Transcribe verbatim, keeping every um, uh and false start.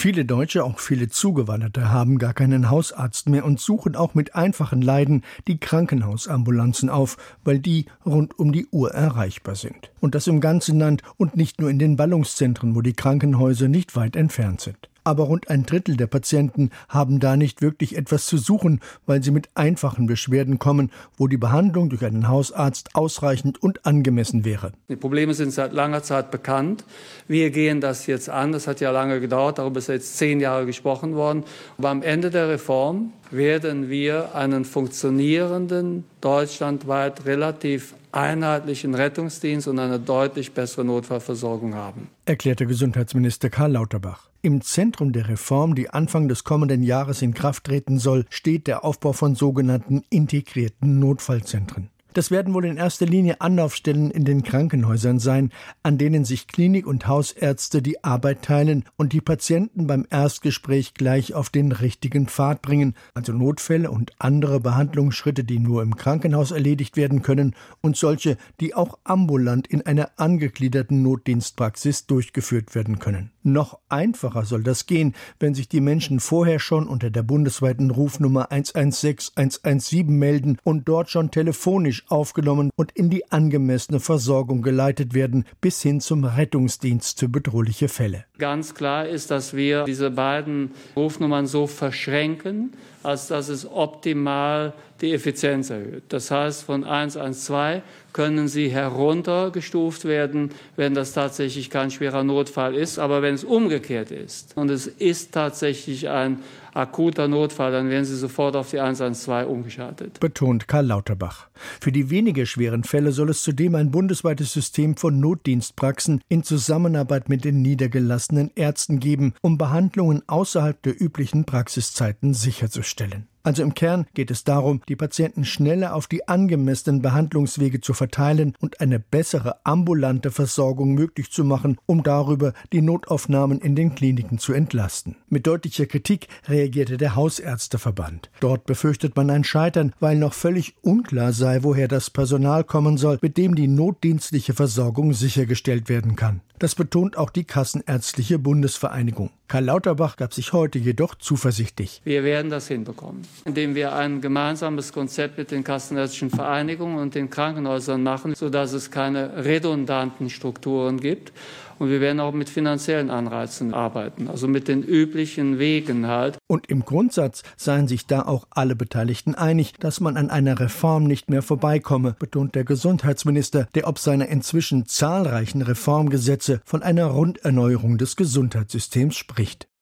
Viele Deutsche, auch viele Zugewanderte, haben gar keinen Hausarzt mehr und suchen auch mit einfachen Leiden die Krankenhausambulanzen auf, weil die rund um die Uhr erreichbar sind. Und das im ganzen Land und nicht nur in den Ballungszentren, wo die Krankenhäuser nicht weit entfernt sind. Aber rund ein Drittel der Patienten haben da nicht wirklich etwas zu suchen, weil sie mit einfachen Beschwerden kommen, wo die Behandlung durch einen Hausarzt ausreichend und angemessen wäre. Die Probleme sind seit langer Zeit bekannt. Wir gehen das jetzt an. Das hat ja lange gedauert, darüber ist jetzt zehn Jahre gesprochen worden. Aber am Ende der Reform werden wir einen funktionierenden, deutschlandweit relativ einheitlichen Rettungsdienst und eine deutlich bessere Notfallversorgung haben, erklärte Gesundheitsminister Karl Lauterbach. Im Zentrum der Reform, die Anfang des kommenden Jahres in Kraft treten soll, steht der Aufbau von sogenannten integrierten Notfallzentren. Das werden wohl in erster Linie Anlaufstellen in den Krankenhäusern sein, an denen sich Klinik- und Hausärzte die Arbeit teilen und die Patienten beim Erstgespräch gleich auf den richtigen Pfad bringen, also Notfälle und andere Behandlungsschritte, die nur im Krankenhaus erledigt werden können und solche, die auch ambulant in einer angegliederten Notdienstpraxis durchgeführt werden können. Noch einfacher soll das gehen, wenn sich die Menschen vorher schon unter der bundesweiten Rufnummer eins eins sechs eins eins sieben melden und dort schon telefonisch aufgenommen und in die angemessene Versorgung geleitet werden, bis hin zum Rettungsdienst für bedrohliche Fälle. Ganz klar ist, dass wir diese beiden Rufnummern so verschränken, als dass es optimal die Effizienz erhöht. Das heißt, von eins eins zwei können Sie heruntergestuft werden, wenn das tatsächlich kein schwerer Notfall ist. Aber wenn es umgekehrt ist und es ist tatsächlich ein akuter Notfall, dann werden Sie sofort auf die eins eins zwei umgeschaltet. Betont Karl Lauterbach. Für die weniger schweren Fälle soll es zudem ein bundesweites System von Notdienstpraxen in Zusammenarbeit mit den niedergelassenen Ärzten geben, um Behandlungen außerhalb der üblichen Praxiszeiten sicherzustellen. Also im Kern geht es darum, die Patienten schneller auf die angemessenen Behandlungswege zu verteilen und eine bessere ambulante Versorgung möglich zu machen, um darüber die Notaufnahmen in den Kliniken zu entlasten. Mit deutlicher Kritik reagierte der Hausärzteverband. Dort befürchtet man ein Scheitern, weil noch völlig unklar sei, woher das Personal kommen soll, mit dem die notdienstliche Versorgung sichergestellt werden kann. Das betont auch die Kassenärztliche Bundesvereinigung. Karl Lauterbach gab sich heute jedoch zuversichtlich. Wir werden das hinbekommen, indem wir ein gemeinsames Konzept mit den Kassenärztlichen Vereinigungen und den Krankenhäusern machen, sodass es keine redundanten Strukturen gibt. Und wir werden auch mit finanziellen Anreizen arbeiten, also mit den üblichen Wegen halt. Und im Grundsatz seien sich da auch alle Beteiligten einig, dass man an einer Reform nicht mehr vorbeikomme, betont der Gesundheitsminister, der ob seiner inzwischen zahlreichen Reformgesetze von einer Runderneuerung des Gesundheitssystems spricht.